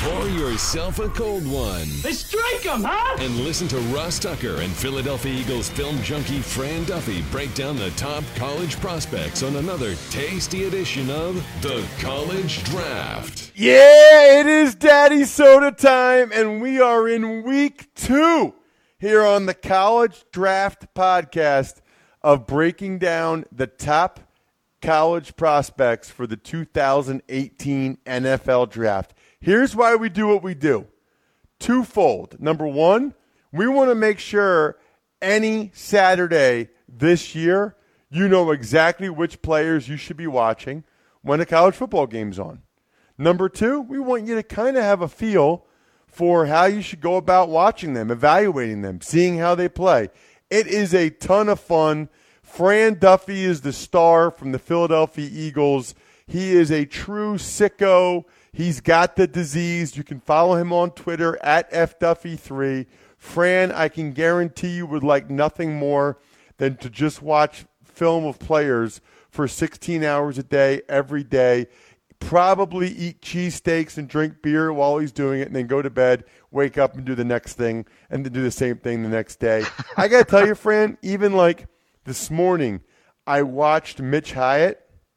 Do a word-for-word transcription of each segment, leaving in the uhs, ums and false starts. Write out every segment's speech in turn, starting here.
Pour yourself a cold one. They strike 'em, huh? And listen to Ross Tucker and Philadelphia Eagles film junkie Fran Duffy break down the top college prospects on another tasty edition of The College Draft. Yeah, it is Daddy Soda time, and we are in week two here on the College Draft podcast of breaking down the top college prospects for the two thousand eighteen N F L Draft. Here's why we do what we do. Twofold. Number one, we want to make sure any Saturday this year, you know exactly which players you should be watching when a college football game's on. Number two, we want you to kind of have a feel for how you should go about watching them, evaluating them, seeing how they play. It is a ton of fun. Fran Duffy is the star from the Philadelphia Eagles. He is a true sicko. He's got the disease. You can follow him on Twitter at F Duffy three. Fran, I can guarantee you would like nothing more than to just watch film of players for sixteen hours a day, every day. Probably eat cheesesteaks and drink beer while he's doing it, and then go to bed, wake up, and do the next thing, and then do the same thing the next day. I got to tell you, Fran, even like this morning, I watched Mitch Hyatt.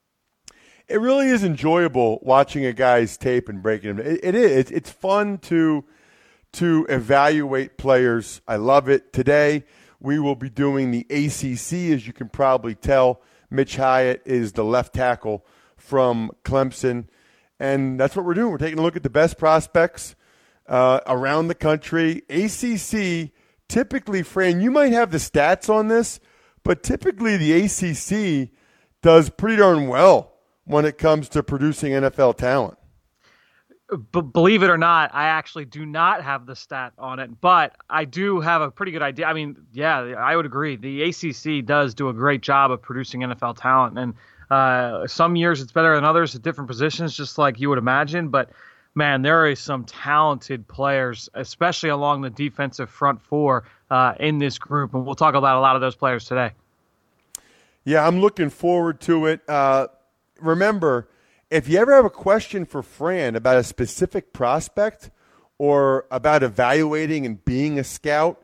It really is enjoyable watching a guy's tape and breaking him. It, it is. It's fun to to evaluate players. I love it. Today, we will be doing the A C C, as you can probably tell. Mitch Hyatt is the left tackle from Clemson, and that's what we're doing. We're taking a look at the best prospects uh, around the country. A C C, typically, Fran, you might have the stats on this, but typically the A C C does pretty darn well when it comes to producing N F L talent. B- believe it or not, I actually do not have the stat on it, but I do have a pretty good idea. I mean, yeah, I would agree. The A C C does do a great job of producing N F L talent, and uh, some years it's better than others at different positions, just like you would imagine. But, man, there is some talented players, especially along the defensive front four uh, in this group, and we'll talk about a lot of those players today. Yeah, I'm looking forward to it. Uh, remember, if you ever have a question for Fran about a specific prospect or about evaluating and being a scout,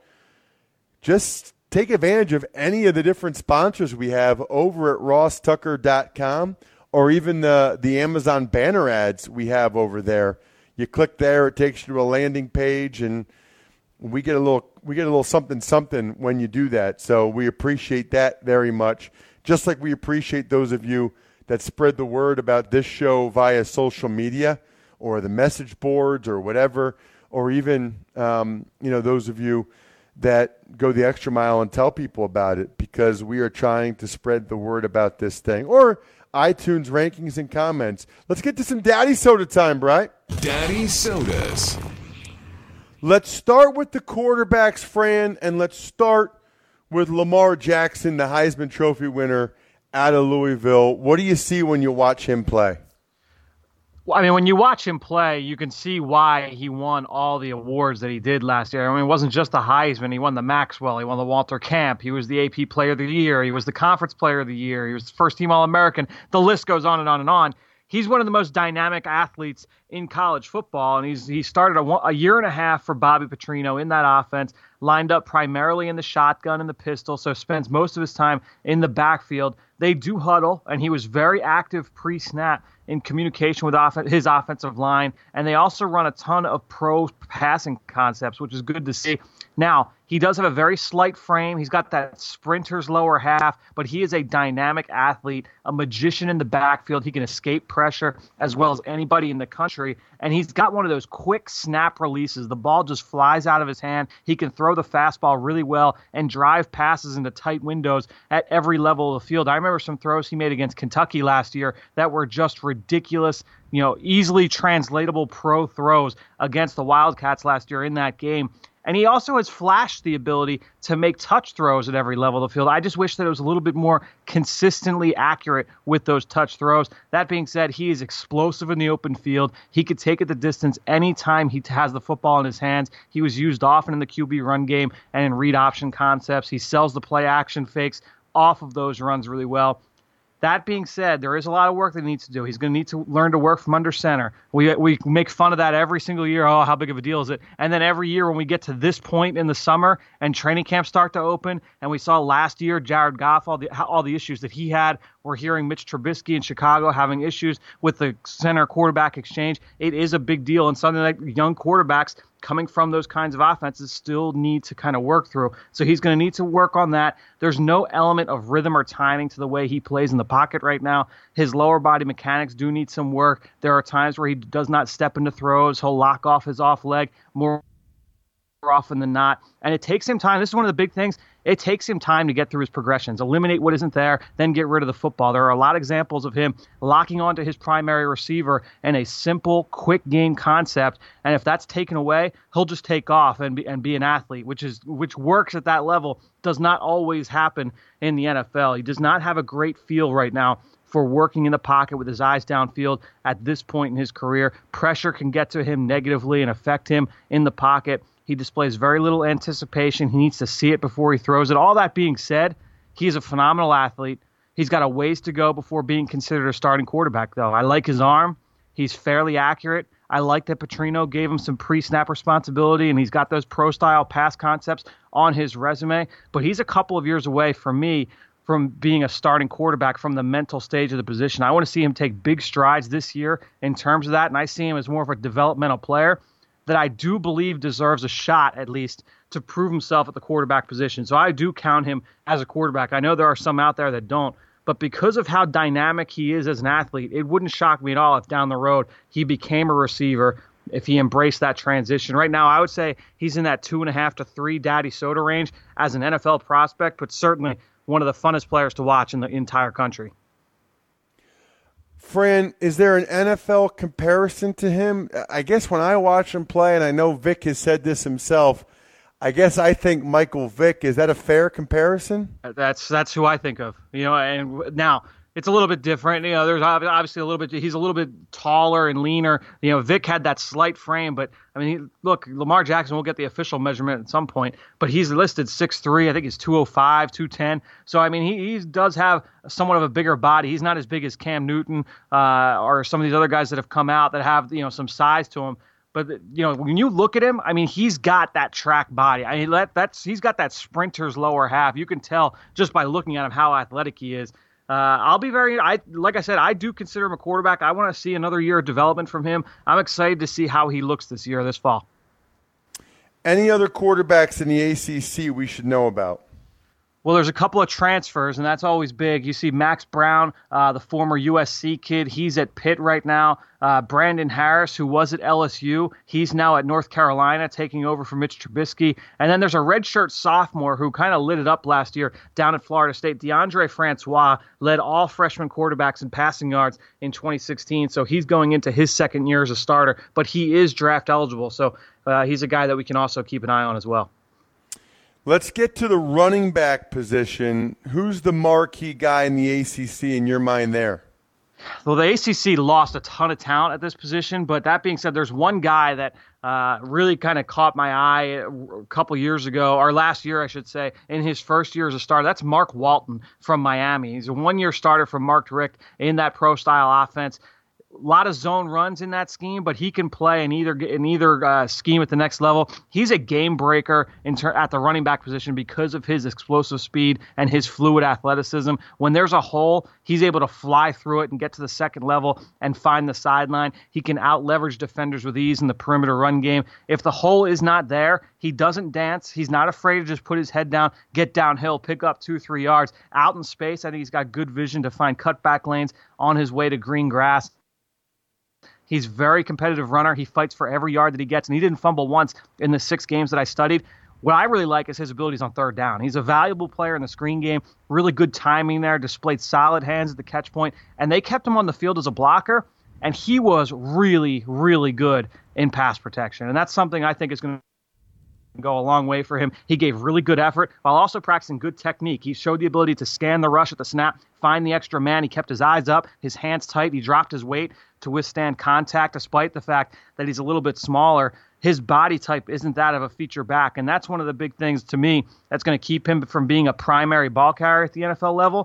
just take advantage of any of the different sponsors we have over at ross tucker dot com or even the, the Amazon banner ads we have over there. You click there, it takes you to a landing page, and we get a little we get a little something something when you do that. So we appreciate that very much, just like we appreciate those of you that spread the word about this show via social media or the message boards or whatever, or even, um, you know, those of you that go the extra mile and tell people about it, because we are trying to spread the word about this thing. Or iTunes rankings and comments. Let's get to some Daddy Soda time, right? Daddy Sodas. Let's start with the quarterbacks, Fran, and let's start with Lamar Jackson, the Heisman Trophy winner out of Louisville. What do you see when you watch him play? Well, I mean, when you watch him play, you can see why he won all the awards that he did last year. I mean, it wasn't just the Heisman. He won the Maxwell. He won the Walter Camp. He was the A P Player of the Year. He was the Conference Player of the Year. He was the first-team All-American. The list goes on and on and on. He's one of the most dynamic athletes in college football, and he's he started a, a year and a half for Bobby Petrino in that offense, lined up primarily in the shotgun and the pistol, so spends most of his time in the backfield. They do huddle, and he was very active pre-snap in communication with off- his offensive line, and they also run a ton of pro passing concepts, which is good to see. Now, he does have a very slight frame. He's got that sprinter's lower half, but he is a dynamic athlete, a magician in the backfield. He can escape pressure as well as anybody in the country, and he's got one of those quick snap releases. The ball just flies out of his hand. He can throw the fastball really well and drive passes into tight windows at every level of the field. I remember some throws he made against Kentucky last year that were just ridiculous, you know, easily translatable pro throws against the Wildcats last year in that game. And he also has flashed the ability to make touch throws at every level of the field. I just wish that it was a little bit more consistently accurate with those touch throws. That being said, he is explosive in the open field. He could take it the distance anytime he has the football in his hands. He was used often in the Q B run game and in read option concepts. He sells the play action fakes off of those runs really well. That being said, there is a lot of work that he needs to do. He's going to need to learn to work from under center. We we make fun of that every single year. Oh, how big of a deal is it? And then every year when we get to this point in the summer and training camps start to open, and we saw last year Jared Goff, all the all the issues that he had. We're hearing Mitch Trubisky in Chicago having issues with the center quarterback exchange. It is a big deal, and something like young quarterbacks coming from those kinds of offenses still need to kind of work through. So he's going to need to work on that. There's no element of rhythm or timing to the way he plays in the pocket right now. His lower body mechanics do need some work. There are times where he does not step into throws. He'll lock off his off leg more often than not. And it takes him time. This is one of the big things. It takes him time to get through his progressions, eliminate what isn't there, then get rid of the football. There are a lot of examples of him locking onto his primary receiver in a simple, quick game concept. And if that's taken away, he'll just take off and be, and be an athlete, which is which works at that level, does not always happen in the N F L. He does not have a great feel right now for working in the pocket with his eyes downfield at this point in his career. Pressure can get to him negatively and affect him in the pocket. He displays very little anticipation. He needs to see it before he throws it. All that being said, he is a phenomenal athlete. He's got a ways to go before being considered a starting quarterback, though. I like his arm. He's fairly accurate. I like that Petrino gave him some pre-snap responsibility, and he's got those pro-style pass concepts on his resume. But he's a couple of years away, for me, from being a starting quarterback from the mental stage of the position. I want to see him take big strides this year in terms of that, and I see him as more of a developmental player that I do believe deserves a shot, at least, to prove himself at the quarterback position. So I do count him as a quarterback. I know there are some out there that don't, but because of how dynamic he is as an athlete, it wouldn't shock me at all if down the road he became a receiver, if he embraced that transition. Right now, I would say he's in that two and a half to three Daddy Soda range as an N F L prospect, but certainly one of the funnest players to watch in the entire country. Fran, is there an N F L comparison to him? I guess when I watch him play, and I know Vic has said this himself, I guess I think Michael Vick. Is that a fair comparison? That's that's who I think of. You know, and now it's a little bit different. You know, there's obviously a little bit. He's a little bit taller and leaner. You know, Vic had that slight frame, but I mean, he, look, Lamar Jackson will get the official measurement at some point, but he's listed six three. I think he's two oh five, two ten. So I mean, he, he does have somewhat of a bigger body. He's not as big as Cam Newton uh, or some of these other guys that have come out that have, you know, some size to him. But, you know, when you look at him, I mean, he's got that track body. I mean, that, that's he's got that sprinter's lower half. You can tell just by looking at him how athletic he is. Uh, I'll be very, I like I said, I do consider him a quarterback. I want to see another year of development from him. I'm excited to see how he looks this year, this fall. Any other quarterbacks in the A C C we should know about? Well, there's a couple of transfers, and that's always big. You see Max Brown, uh, the former U S C kid. He's at Pitt right now. Uh, Brandon Harris, who was at L S U, he's now at North Carolina, taking over for Mitch Trubisky. And then there's a redshirt sophomore who kind of lit it up last year down at Florida State. DeAndre Francois led all freshman quarterbacks in passing yards in twenty sixteen, so he's going into his second year as a starter, but he is draft eligible, so uh, he's a guy that we can also keep an eye on as well. Let's get to the running back position. Who's the marquee guy in the A C C in your mind there? Well, the A C C lost a ton of talent at this position, but that being said, there's one guy that uh, really kind of caught my eye a couple years ago, or last year, I should say, in his first year as a starter. That's Mark Walton from Miami. He's a one-year starter from Mark Richt in that pro-style offense. A lot of zone runs in that scheme, but he can play in either in either uh, scheme at the next level. He's a game breaker in ter- at the running back position because of his explosive speed and his fluid athleticism. When there's a hole, he's able to fly through it and get to the second level and find the sideline. He can out-leverage defenders with ease in the perimeter run game. If the hole is not there, he doesn't dance. He's not afraid to just put his head down, get downhill, pick up two, three yards. Out in space, I think he's got good vision to find cutback lanes on his way to green grass. He's a very competitive runner. He fights for every yard that he gets, and he didn't fumble once in the six games that I studied. What I really like is his abilities on third down. He's a valuable player in the screen game, really good timing there, displayed solid hands at the catch point, and they kept him on the field as a blocker, and he was really, really good in pass protection, and that's something I think is going to go a long way for him. He gave really good effort while also practicing good technique. He showed the ability to scan the rush at the snap, find the extra man. He kept his eyes up, his hands tight. He dropped his weight to withstand contact despite the fact that he's a little bit smaller. His body type isn't that of a feature back, and that's one of the big things to me that's going to keep him from being a primary ball carrier at the N F L level.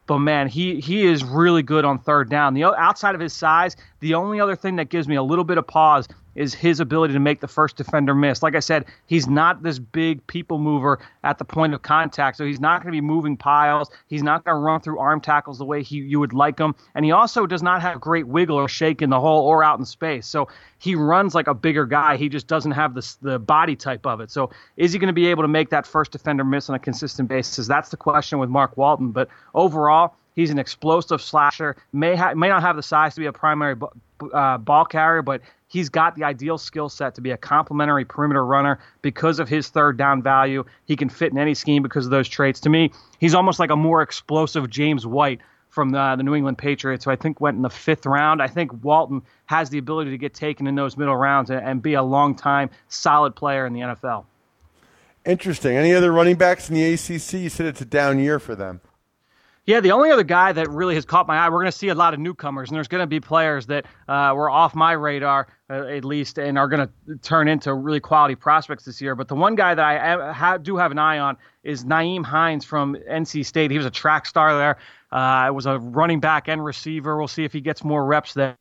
But, man, he, he is really good on third down. The outside of his size, the only other thing that gives me a little bit of pause is his ability to make the first defender miss. Like I said, he's not this big people mover at the point of contact, so he's not going to be moving piles. He's not going to run through arm tackles the way he you would like him. And he also does not have great wiggle or shake in the hole or out in space. So he runs like a bigger guy. He just doesn't have the, the body type of it. So is he going to be able to make that first defender miss on a consistent basis? That's the question with Mark Walton. But overall, he's an explosive slasher. May ha- may not have the size to be a primary b- uh, ball carrier, but he's got the ideal skill set to be a complementary perimeter runner because of his third down value. He can fit in any scheme because of those traits. To me, he's almost like a more explosive James White from the, the New England Patriots, who I think went in the fifth round. I think Walton has the ability to get taken in those middle rounds and, and be a long-time solid player in the N F L. Interesting. Any other running backs in the A C C? You said it's a down year for them. Yeah, the only other guy that really has caught my eye, we're going to see a lot of newcomers, and there's going to be players that uh, were off my radar, uh, at least, and are going to turn into really quality prospects this year. But the one guy that I ha- do have an eye on is Nyheim Hines from N C State. He was a track star there. Uh, was a running back and receiver. We'll see if he gets more reps there.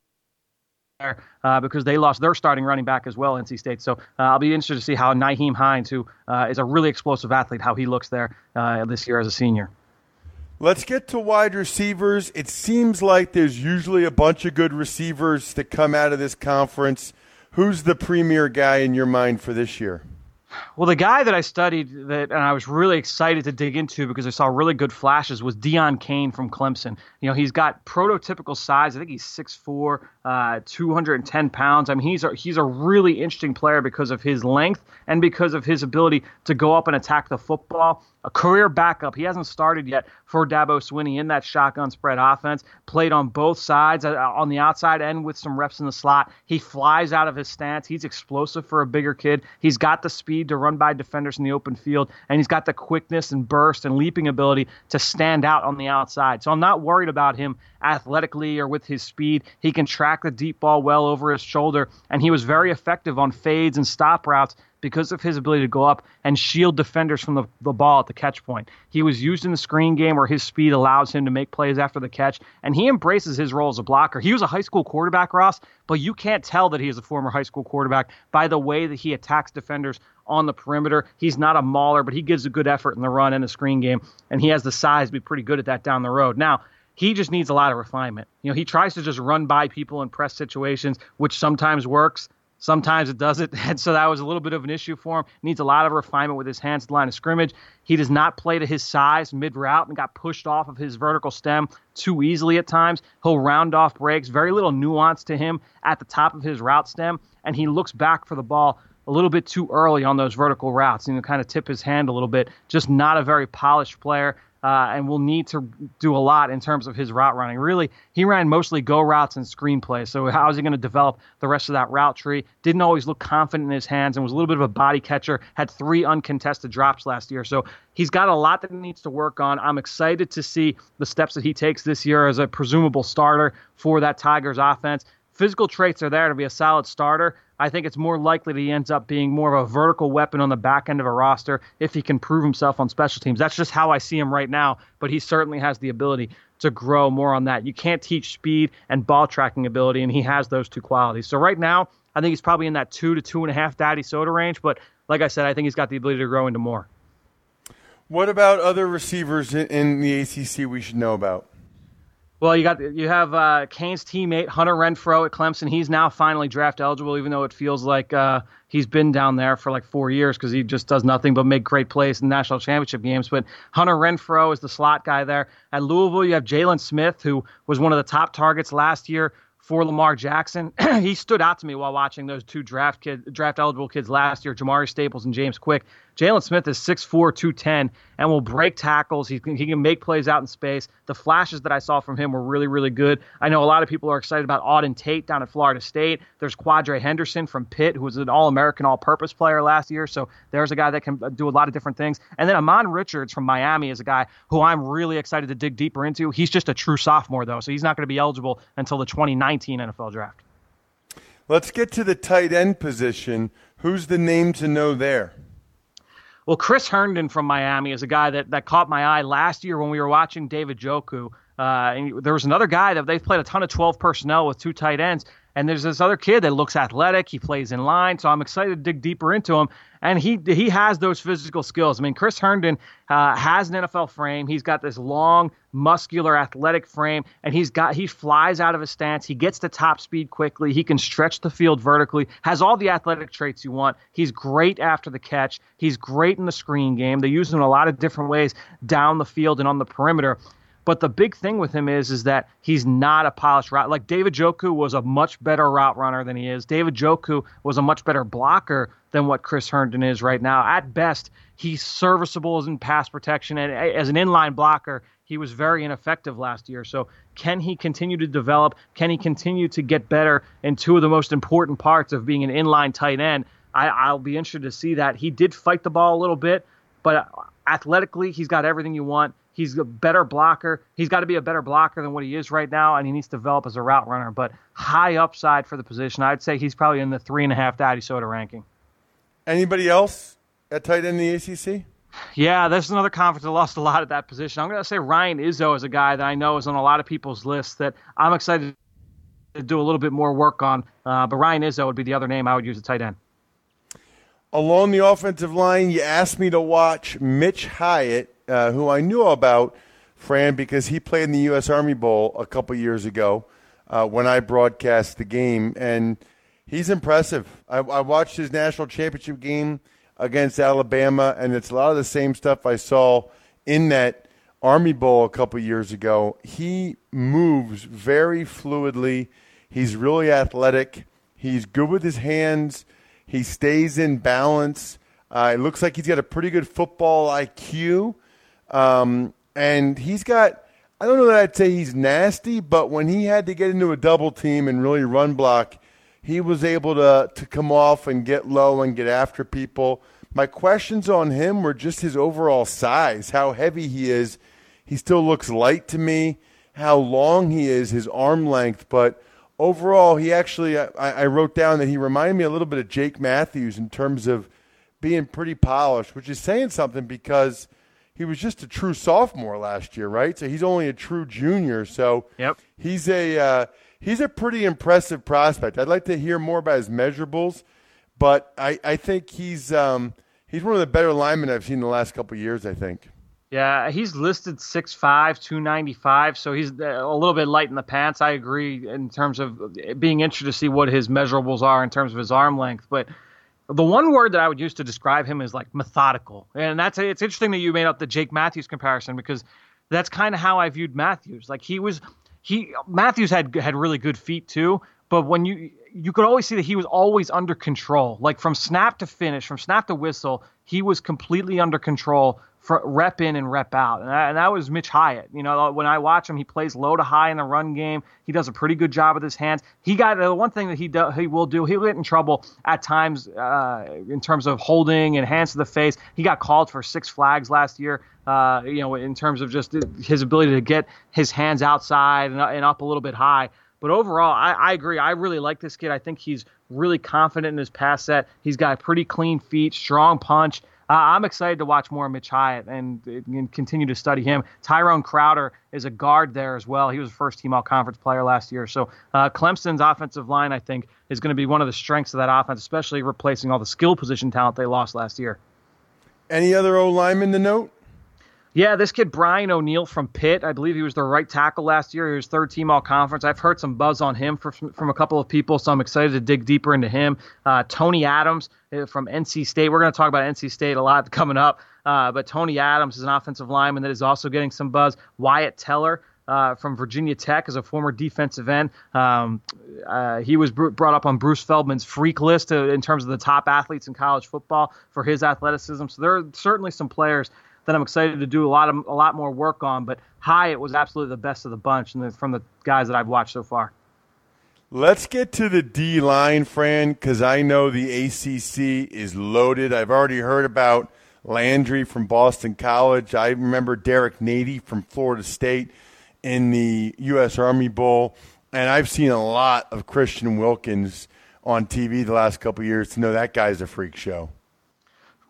Uh, because they lost their starting running back as well, N C State. So uh, I'll be interested to see how Nyheim Hines, who uh, is a really explosive athlete, how he looks there uh, this year as a senior. Let's get to wide receivers. It seems like there's usually a bunch of good receivers that come out of this conference. Who's the premier guy in your mind for this year? Well, the guy that I studied that and I was really excited to dig into because I saw really good flashes was Deon Cain from Clemson. You know, he's got prototypical size. I think he's six foot four, uh, two hundred ten pounds. I mean, he's a, he's a really interesting player because of his length and because of his ability to go up and attack the football. A career backup. He hasn't started yet for Dabo Swinney in that shotgun spread offense. Played on both sides, uh, on the outside and with some reps in the slot. He flies out of his stance. He's explosive for a bigger kid. He's got the speed to run by defenders in the open field, and he's got the quickness and burst and leaping ability to stand out on the outside. So I'm not worried about him athletically or with his speed. He can track the deep ball well over his shoulder, and he was very effective on fades and stop routes because of his ability to go up and shield defenders from the, the ball at the catch point. He was used in the screen game where his speed allows him to make plays after the catch, and he embraces his role as a blocker. He was a high school quarterback, Ross, but you can't tell that he is a former high school quarterback by the way that he attacks defenders on the perimeter. He's not a mauler, but he gives a good effort in the run and the screen game, and he has the size to be pretty good at that down the road. Now, he just needs a lot of refinement. You know, he tries to just run by people in press situations, which sometimes works. Sometimes it doesn't, and so that was a little bit of an issue for him. Needs a lot of refinement with his hands at the line of scrimmage. He does not play to his size mid-route and got pushed off of his vertical stem too easily at times. He'll round off breaks, very little nuance to him at the top of his route stem, and he looks back for the ball a little bit too early on those vertical routes and you know, kind of tip his hand a little bit. Just not a very polished player. Uh, and will need to do a lot in terms of his route running. Really, he ran mostly go routes and screenplays. So how is he going to develop the rest of that route tree? Didn't always look confident in his hands and was a little bit of a body catcher. Had three uncontested drops last year. So he's got a lot that he needs to work on. I'm excited to see the steps that he takes this year as a presumable starter for that Tigers offense. Physical traits are there to be a solid starter. I think it's more likely that he ends up being more of a vertical weapon on the back end of a roster if he can prove himself on special teams. That's just how I see him right now, but he certainly has the ability to grow more on that. You can't teach speed and ball tracking ability, and he has those two qualities. So right now, I think he's probably in that two to two and a half Daddy Soda range, but like I said, I think he's got the ability to grow into more. What about other receivers in, in the A C C we should know about? Well, you got you have uh, Cain's teammate Hunter Renfrow at Clemson. He's now finally draft eligible, even though it feels like uh, he's been down there for like four years because he just does nothing but make great plays in national championship games. But Hunter Renfrow is the slot guy there. At Louisville, you have Jalen Smith, who was one of the top targets last year for Lamar Jackson. He stood out to me while watching those two draft kid, draft eligible kids last year, Jamari Staples and James Quick. Jalen Smith is six foot four, two ten, and will break tackles. He can, he can make plays out in space. The flashes that I saw from him were really, really good. I know a lot of people are excited about Auden Tate down at Florida State. There's Quadre Henderson from Pitt, who was an All-American, All-Purpose player last year. So there's a guy that can do a lot of different things. And then Amon Richards from Miami is a guy who I'm really excited to dig deeper into. He's just a true sophomore, though, so he's not going to be eligible until the twenty nineteen N F L draft. Let's get to the tight end position. Who's the name to know there? Well, Chris Herndon from Miami is a guy that, that caught my eye last year when we were watching David Njoku. Uh, and there was another guy that they've played a ton of twelve personnel with two tight ends. And there's this other kid that looks athletic. He plays in line. So I'm excited to dig deeper into him. And he he has those physical skills. I mean, Chris Herndon uh, has an N F L frame. He's got this long, muscular, athletic frame. And he's got he flies out of his stance. He gets to top speed quickly. He can stretch the field vertically. Has all the athletic traits you want. He's great after the catch. He's great in the screen game. They use him in a lot of different ways down the field and on the perimeter. But the big thing with him is, is that he's not a polished route. Like David Njoku was a much better route runner than he is. David Njoku was a much better blocker than what Chris Herndon is right now. At best, he's serviceable as in pass protection. And as an inline blocker, he was very ineffective last year. So can he continue to develop? Can he continue to get better in two of the most important parts of being an inline tight end? I, I'll be interested to see that. He did fight the ball a little bit, but athletically, he's got everything you want. He's a better blocker. He's got to be a better blocker than what he is right now, and he needs to develop as a route runner. But high upside for the position. I'd say he's probably in the three and a half Daddy Soda ranking. Anybody else at tight end in the A C C? Yeah, there's another conference that lost a lot at that position. I'm going to say Ryan Izzo is a guy that I know is on a lot of people's lists that I'm excited to do a little bit more work on. Uh, but Ryan Izzo would be the other name I would use at tight end. Along the offensive line, you asked me to watch Mitch Hyatt, uh, who I knew about, Fran, because he played in the U S Army Bowl a couple years ago uh, when I broadcast the game, and he's impressive. I, I watched his national championship game against Alabama, and it's a lot of the same stuff I saw in that Army Bowl a couple years ago. He moves very fluidly. He's really athletic. He's good with his hands. He stays in balance. Uh, it looks like he's got a pretty good football I Q. Um, and he's got, I don't know that I'd say he's nasty, but when he had to get into a double team and really run block, he was able to, to come off and get low and get after people. My questions on him were just his overall size, how heavy he is. He still looks light to me, how long he is, his arm length, but overall, he actually, I, I wrote down that he reminded me a little bit of Jake Matthews in terms of being pretty polished, which is saying something because he was just a true sophomore last year, right? So he's only a true junior. So yep. he's a uh, he's a pretty impressive prospect. I'd like to hear more about his measurables, but I, I think he's um, he's one of the better linemen I've seen in the last couple of years, I think. Yeah, he's listed six five, two ninety-five, so he's a little bit light in the pants. I agree in terms of being interested to see what his measurables are in terms of his arm length. But the one word that I would use to describe him is like methodical. And that's it's interesting that you made up the Jake Matthews comparison because that's kind of how I viewed Matthews. Like he was he Matthews had had really good feet too, but when you you could always see that he was always under control. Like from snap to finish, from snap to whistle, he was completely under control. For rep in and rep out. And that, and that was Mitch Hyatt. You know, when I watch him, he plays low to high in the run game. He does a pretty good job with his hands. He got the uh, one thing that he do, he will do, he'll get in trouble at times uh, in terms of holding and hands to the face. He got called for six flags last year, uh, you know, in terms of just his ability to get his hands outside and, and up a little bit high. But overall, I, I agree. I really like this kid. I think he's really confident in his pass set. He's got pretty clean feet, strong punch. Uh, I'm excited to watch more of Mitch Hyatt and, and continue to study him. Tyrone Crowder is a guard there as well. He was a first-team all-conference player last year. So uh, Clemson's offensive line, I think, is going to be one of the strengths of that offense, especially replacing all the skill position talent they lost last year. Any other O-linemen to note? Yeah, this kid, Brian O'Neill from Pitt, I believe he was the right tackle last year. He was third-team all-conference. I've heard some buzz on him for, from a couple of people, so I'm excited to dig deeper into him. Uh, Tony Adams from N C State. We're going to talk about N C State a lot coming up, uh, but Tony Adams is an offensive lineman that is also getting some buzz. Wyatt Teller uh, from Virginia Tech is a former defensive end. Um, uh, he was br- brought up on Bruce Feldman's freak list uh, in terms of the top athletes in college football for his athleticism. So there are certainly some players that I'm excited to do a lot of a lot more work on. But Hyatt was absolutely the best of the bunch and from the guys that I've watched so far. Let's get to the D-line, Fran, because I know the A C C is loaded. I've already heard about Landry from Boston College. I remember Derek Nady from Florida State in the U S Army Bowl. And I've seen a lot of Christian Wilkins on T V the last couple of years to know that guy's a freak show.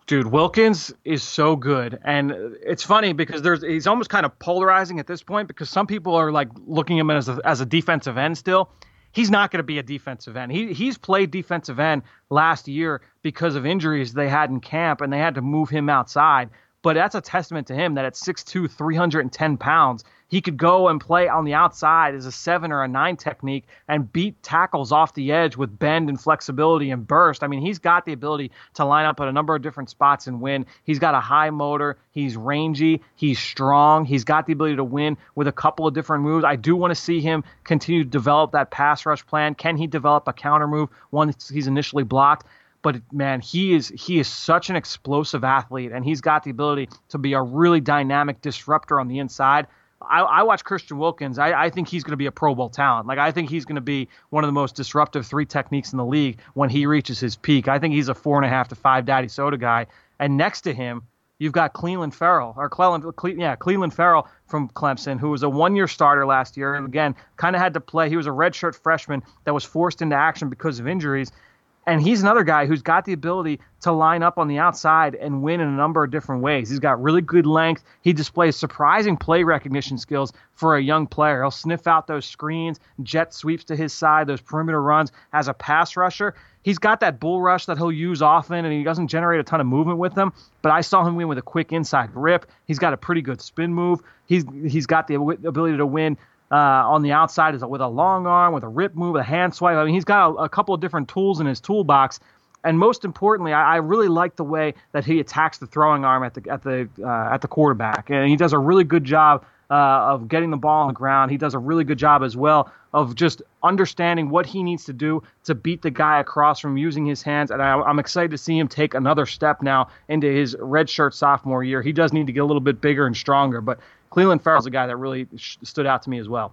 Dude, Wilkins is so good. And it's funny because there's he's almost kind of polarizing at this point because some people are like looking at him as a, as a defensive end still. He's not going to be a defensive end. He He's played defensive end last year because of injuries they had in camp, and they had to move him outside. But that's a testament to him that at six two, three hundred ten pounds, he could go and play on the outside as a seven or a nine technique and beat tackles off the edge with bend and flexibility and burst. I mean, he's got the ability to line up at a number of different spots and win. He's got a high motor. He's rangy. He's strong. He's got the ability to win with a couple of different moves. I do want to see him continue to develop that pass rush plan. Can he develop a counter move once he's initially blocked? But, man, he is he is such an explosive athlete, and he's got the ability to be a really dynamic disruptor on the inside. I, I watch Christian Wilkins. I, I think he's going to be a Pro Bowl talent. Like, I think he's going to be one of the most disruptive three techniques in the league when he reaches his peak. I think he's a four and a half to five Daddy Soda guy. And next to him, you've got Cleveland Farrell, or Cleveland, Cle, yeah, Cleveland Farrell from Clemson, who was a one-year starter last year. And, again, kind of had to play. He was a redshirt freshman that was forced into action because of injuries. And he's another guy who's got the ability to line up on the outside and win in a number of different ways. He's got really good length. He displays surprising play recognition skills for a young player. He'll sniff out those screens, jet sweeps to his side, those perimeter runs as a pass rusher. He's got that bull rush that he'll use often, and he doesn't generate a ton of movement with them. But I saw him win with a quick inside rip. He's got a pretty good spin move. He's He's got the ability to win Uh, on the outside is with a long arm, with a rip move, a hand swipe. I mean, he's got a, a couple of different tools in his toolbox. And most importantly, I, I really like the way that he attacks the throwing arm at the at the uh, at the quarterback, and he does a really good job uh, of getting the ball on the ground. He does a really good job as well of just understanding what he needs to do to beat the guy across from using his hands. And I, I'm excited to see him take another step now into his redshirt sophomore year. He does need to get a little bit bigger and stronger, but Cleveland Farrell's a guy that really sh- stood out to me as well.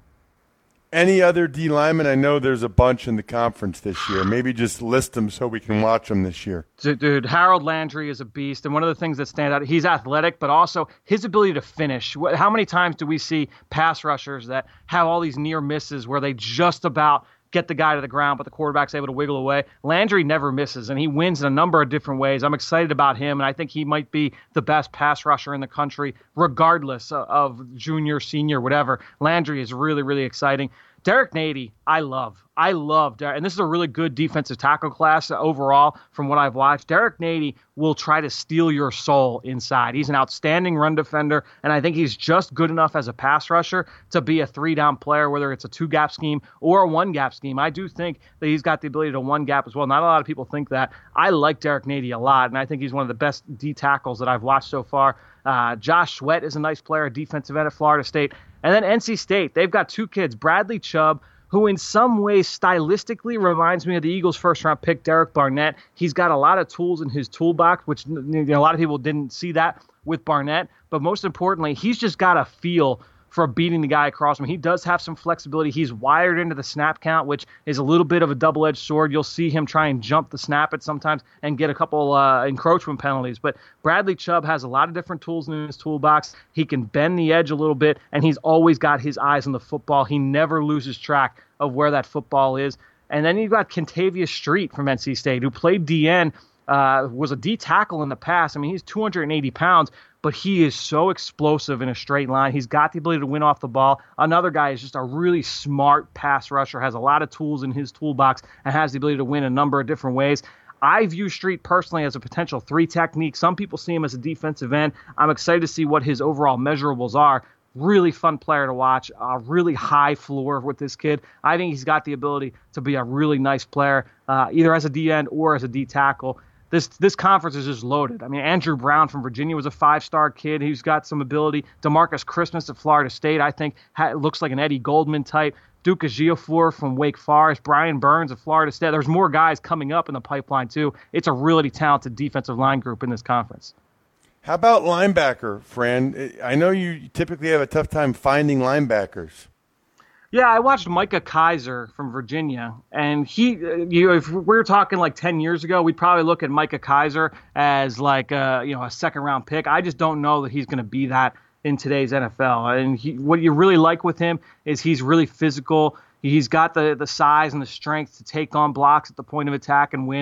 Any other D linemen? I know there's a bunch in the conference this year. Maybe just list them so we can watch them this year. Dude, Harold Landry is a beast, and one of the things that stand out, he's athletic, but also his ability to finish. How many times do we see pass rushers that have all these near misses where they just about get the guy to the ground, but the quarterback's able to wiggle away? Landry never misses, and he wins in a number of different ways. I'm excited about him, and I think he might be the best pass rusher in the country, regardless of junior, senior, whatever. Landry is really, really exciting. Derek Nady, I love. I love Derek. And this is a really good defensive tackle class overall from what I've watched. Derek Nady will try to steal your soul inside. He's an outstanding run defender, and I think he's just good enough as a pass rusher to be a three-down player, whether it's a two-gap scheme or a one-gap scheme. I do think that he's got the ability to one-gap as well. Not a lot of people think that. I like Derek Nady a lot, and I think he's one of the best D tackles that I've watched so far. Uh, Josh Sweat is a nice player, a defensive end at Florida State. And then N C State, they've got two kids, Bradley Chubb, who in some ways stylistically reminds me of the Eagles' first-round pick, Derek Barnett. He's got a lot of tools in his toolbox, which you know, a lot of people didn't see that with Barnett. But most importantly, he's just got a feel for beating the guy across him. He does have some flexibility. He's wired into the snap count, which is a little bit of a double-edged sword. You'll see him try and jump the snap at sometimes and get a couple uh, encroachment penalties. But Bradley Chubb has a lot of different tools in his toolbox. He can bend the edge a little bit, and he's always got his eyes on the football. He never loses track of where that football is. And then you've got Kentavious Street from N C State, who played D N, uh, was a D tackle in the past. I mean, he's two hundred eighty pounds, but he is so explosive in a straight line. He's got the ability to win off the ball. Another guy is just a really smart pass rusher, has a lot of tools in his toolbox, and has the ability to win a number of different ways. I view Street personally as a potential three technique. Some people see him as a defensive end. I'm excited to see what his overall measurables are. Really fun player to watch, a really high floor with this kid. I think he's got the ability to be a really nice player, uh, either as a D end or as a D tackle. This this conference is just loaded. I mean, Andrew Brown from Virginia was a five-star kid. He's got some ability. DeMarcus Christmas at Florida State, I think, ha- looks like an Eddie Goldman type. Duke Ejiofor from Wake Forest. Brian Burns of Florida State. There's more guys coming up in the pipeline, too. It's a really talented defensive line group in this conference. How about linebacker, Fran? I know you typically have a tough time finding linebackers. Yeah, I watched Micah Kaiser from Virginia, and he, you know, if we were talking like ten years ago, we'd probably look at Micah Kaiser as like a, you know, a second round pick. I just don't know that he's going to be that in today's N F L. And he, what you really like with him is he's really physical. He's got the the size and the strength to take on blocks at the point of attack and win.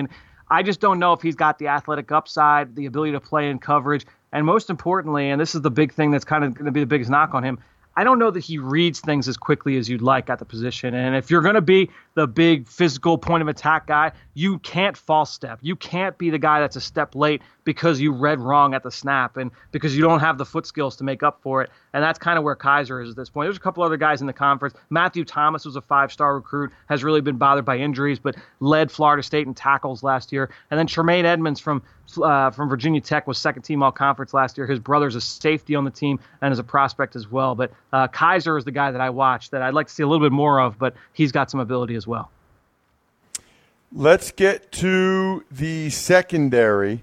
I just don't know if he's got the athletic upside, the ability to play in coverage, and most importantly, and this is the big thing that's kind of going to be the biggest knock on him, I don't know that he reads things as quickly as you'd like at the position. And if you're going to be the big physical point of attack guy, you can't false step. You can't be the guy that's a step late because you read wrong at the snap and because you don't have the foot skills to make up for it. And that's kind of where Kizer is at this point. There's a couple other guys in the conference. Matthew Thomas was a five-star recruit, has really been bothered by injuries, but led Florida State in tackles last year. And then Tremaine Edmonds from uh, from Virginia Tech was second team all-conference last year. His brother's a safety on the team and is a prospect as well. But uh, Kizer is the guy that I watch that I'd like to see a little bit more of, but he's got some ability as well. Let's get to the secondary.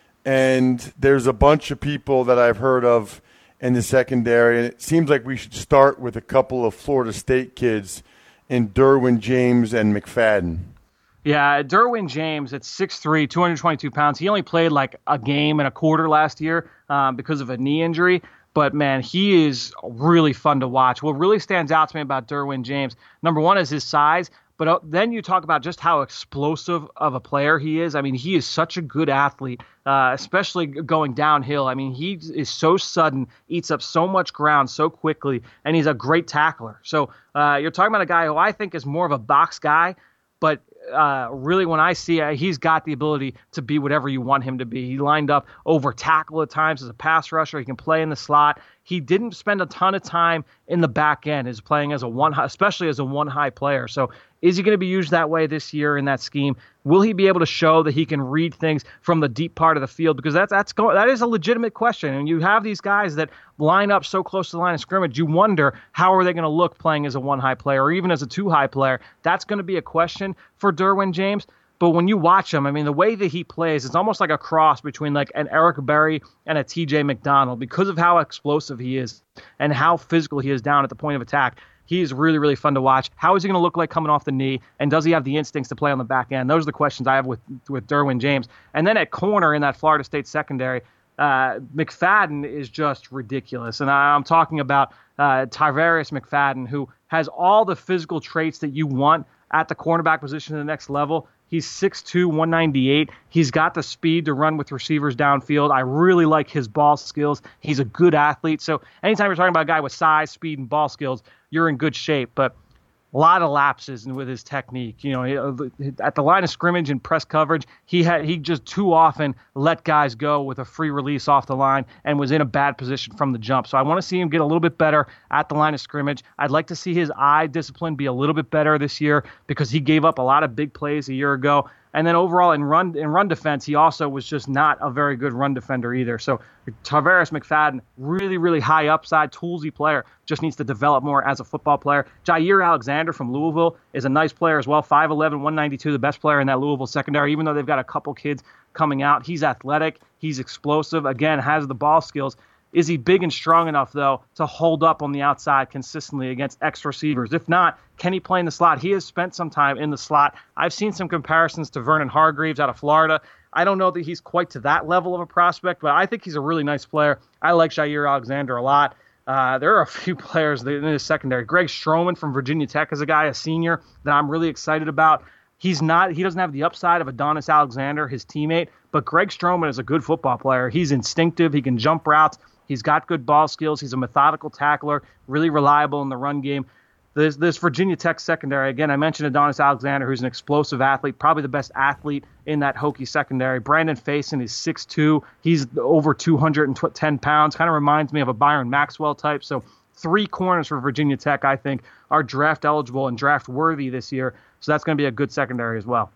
And there's a bunch of people that I've heard of in the secondary, and it seems like we should start with a couple of Florida State kids in Derwin James and McFadden. Yeah, Derwin James at six three, two hundred twenty-two pounds. He only played like a game and a quarter last year um, because of a knee injury. But, man, he is really fun to watch. What really stands out to me about Derwin James, number one, is his size. But then you talk about just how explosive of a player he is. I mean, he is such a good athlete, uh, especially going downhill. I mean, he is so sudden, eats up so much ground so quickly, and he's a great tackler. So uh, you're talking about a guy who I think is more of a box guy, but uh, really when I see it, he's got the ability to be whatever you want him to be. He lined up over tackle at times as a pass rusher. He can play in the slot. He didn't spend a ton of time in the back end, is playing as a one, especially as a one high player. So is he going to be used that way this year in that scheme? Will he be able to show that he can read things from the deep part of the field? Because that's that's go, that is a legitimate question. And you have these guys that line up so close to the line of scrimmage, you wonder how are they going to look playing as a one high player or even as a two high player. That's going to be a question for Derwin James. But when you watch him, I mean, the way that he plays, it's almost like a cross between like an Eric Berry and a T J McDonald because of how explosive he is and how physical he is down at the point of attack. He is really, really fun to watch. How is he going to look like coming off the knee? And does he have the instincts to play on the back end? Those are the questions I have with, with Derwin James. And then at corner in that Florida State secondary, uh, McFadden is just ridiculous. And I, I'm talking about uh, Tarvarius McFadden, who has all the physical traits that you want at the cornerback position at the next level. He's six two, one ninety-eight. He's got the speed to run with receivers downfield. I really like his ball skills. He's a good athlete. So anytime you're talking about a guy with size, speed, and ball skills, you're in good shape. But a lot of lapses with his technique. You know, at the line of scrimmage and press coverage, he had he just too often let guys go with a free release off the line and was in a bad position from the jump. So I want to see him get a little bit better at the line of scrimmage. I'd like to see his eye discipline be a little bit better this year because he gave up a lot of big plays a year ago. And then overall in run in run defense, he also was just not a very good run defender either. So Tarvarius McFadden, really, really high upside, toolsy player, just needs to develop more as a football player. Jair Alexander from Louisville is a nice player as well, five eleven, one ninety-two, the best player in that Louisville secondary, even though they've got a couple kids coming out. He's athletic, he's explosive, again, has the ball skills. Is he big and strong enough, though, to hold up on the outside consistently against X receivers? If not, can he play in the slot? He has spent some time in the slot. I've seen some comparisons to Vernon Hargreaves out of Florida. I don't know that he's quite to that level of a prospect, but I think he's a really nice player. I like Jair Alexander a lot. Uh, there are a few players in the secondary. Greg Stroman from Virginia Tech is a guy, a senior, that I'm really excited about. He's not. He doesn't have the upside of Adonis Alexander, his teammate, but Greg Stroman is a good football player. He's instinctive. He can jump routes. He's got good ball skills. He's a methodical tackler, really reliable in the run game. This, this Virginia Tech secondary, again, I mentioned Adonis Alexander, who's an explosive athlete, probably the best athlete in that Hokie secondary. Brandon Faison is six two. He's over two hundred ten pounds. Kind of reminds me of a Byron Maxwell type. So three corners for Virginia Tech, I think, are draft eligible and draft worthy this year. So that's going to be a good secondary as well.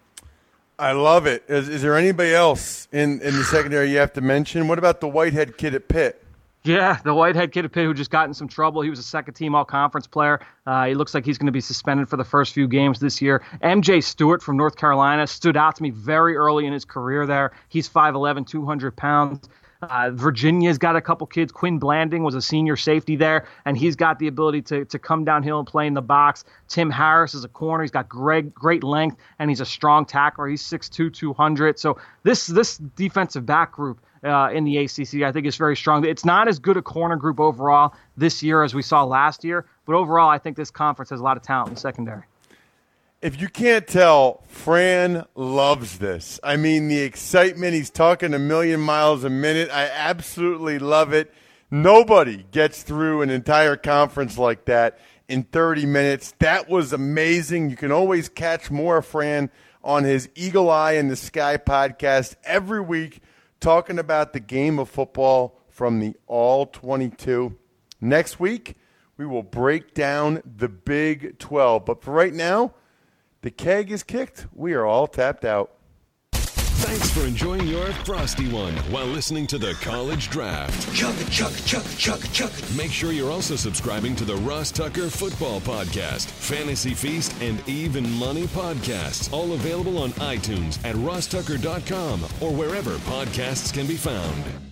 I love it. Is, is there anybody else in, in the secondary you have to mention? What about the Whitehead kid at Pitt? Yeah, the Whitehead kid at Pitt who just got in some trouble. He was a second-team all-conference player. Uh, he looks like he's going to be suspended for the first few games this year. M J Stewart from North Carolina stood out to me very early in his career there. He's five eleven, two hundred pounds. Uh, Virginia's got a couple kids. Quinn Blanding was a senior safety there, and he's got the ability to to come downhill and play in the box. Tim Harris is a corner. He's got great great length, and he's a strong tackler. He's six two, two hundred. So this this defensive back group uh, in the A C C, I think, is very strong. It's not as good a corner group overall this year as we saw last year, but overall, I think this conference has a lot of talent in the secondary. if you can't tell, Fran loves this. I mean, the excitement, he's talking a million miles a minute. I absolutely love it. Nobody gets through an entire conference like that in thirty minutes. That was amazing. You can always catch more of Fran on his Eagle Eye in the Sky podcast every week, talking about the game of football from the all twenty-two. Next week, we will break down the Big twelve. But for right now, the keg is kicked. We are all tapped out. Thanks for enjoying your Frosty One while listening to the College Draft. Chug, chug, chug, chug, chug. Make sure you're also subscribing to the Ross Tucker Football Podcast, Fantasy Feast, and Even Money Podcasts, all available on iTunes at ross tucker dot com or wherever podcasts can be found.